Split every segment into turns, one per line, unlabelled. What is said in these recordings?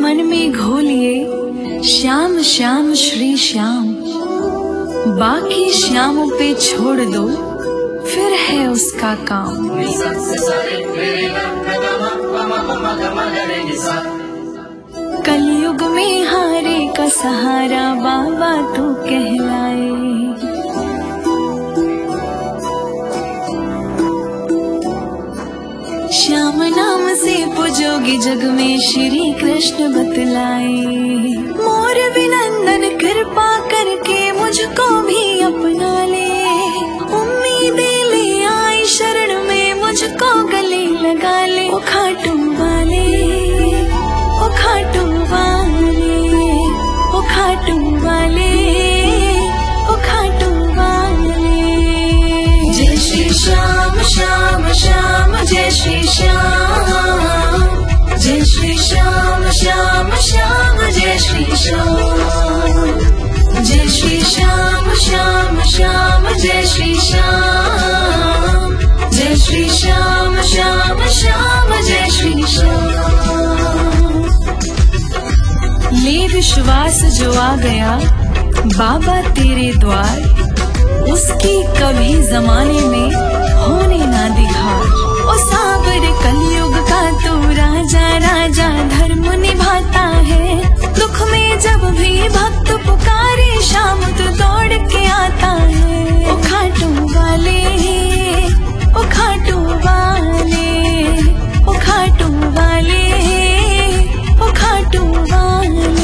मन में घोलिए श्याम श्याम श्री श्याम, बाकी श्याम पे छोड़ दो फिर है उसका काम। कलयुग में हारे का सहारा बाबा तू कहलाए। श्याम नाम से पूजोगे जग में श्री कृष्ण बतलाए। मोर विनंदन कृपा करके मुझको भी अपना ले, उम्मीदें ले आई शरण में मुझको गले लगा ले। ओ खाटू वाले, ओ खाटू वाले, ओ खाटू वाले, ओ खाटू वाले। जय श्री श्याम श्याम श्याम जय श्री श्याम, जय श्री श्याम श्याम श्याम जय श्री श्याम, जय श्री श्याम श्याम श्याम जय श्री श्याम, जय श्री श्याम श्याम श्याम जय श्री श्याम। ले विश्वास जो आ गया बाबा तेरे द्वार, उसकी कभी जमाने में होने ना दिखार। ओ सावर कलयुग का तू राजा राजा धर्म निभाता है, दुख में जब भी भक्त पुकारे श्याम तू दौड़ के आता है। ओ खाटू वाले, ओ खाटू वाले, ओ खाटू वाले, ओ खाटू वाले।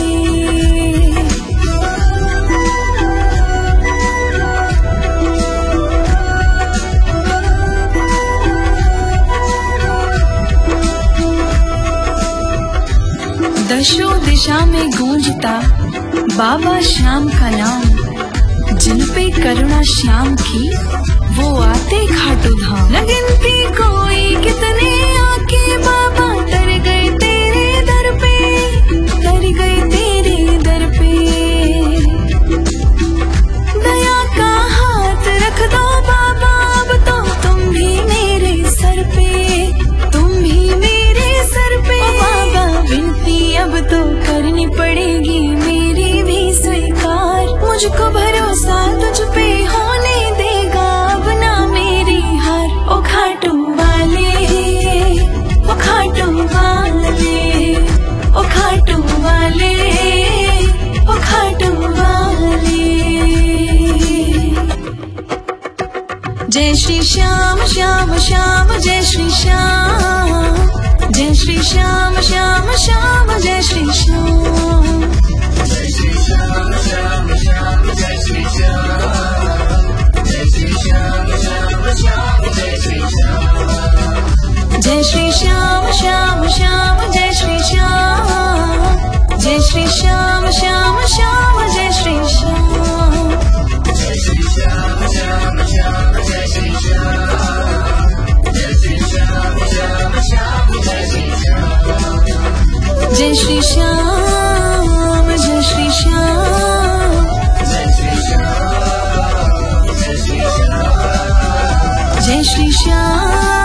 दशों दिशा में गूंजता बाबा श्याम का नाम, जिन पे करुणा श्याम की वो आते खाटू धाम। न गिनती कोई कितने आके बाबा तर गए तेरे दर पे, तर गए तेरे दर पे। दया का हाथ रख दो बाबा अब तो तुम भी मेरे सर पे, तुम भी मेरे सर पे। ओ बाबा विनती अब तो करनी पड़ेगी मेरी भी स्वीकार, मुझको भरोसा तुझ पे होने देगा अब ना मेरी हार। ओ खाटू वाले, ओ खाटू वाले, ओ खाटू वाले, ओ खाटू वाले। जय श्री श्याम श्याम श्याम जय श्री श्याम, जय श्री श्याम श्याम श्याम जय श्री श्याम, जय श्री श्याम श्याम श्याम जय श्री श्याम, जय श्री श्याम श्याम श्याम जय श्री श्याम, जय श्री श्याम श्याम श्याम जय श्री श्याम, जय श्री श्याम श्याम श्याम जय श्री श्याम, जय श्री श्याम श्याम श्याम जय श्री श्याम, जय श्री श्याम श्याम श्याम जय श्री श्याम, जय श्री श्याम, जय श्री श्याम, जय श्री श्याम, जय श्री श्याम, जय श्री श्याम।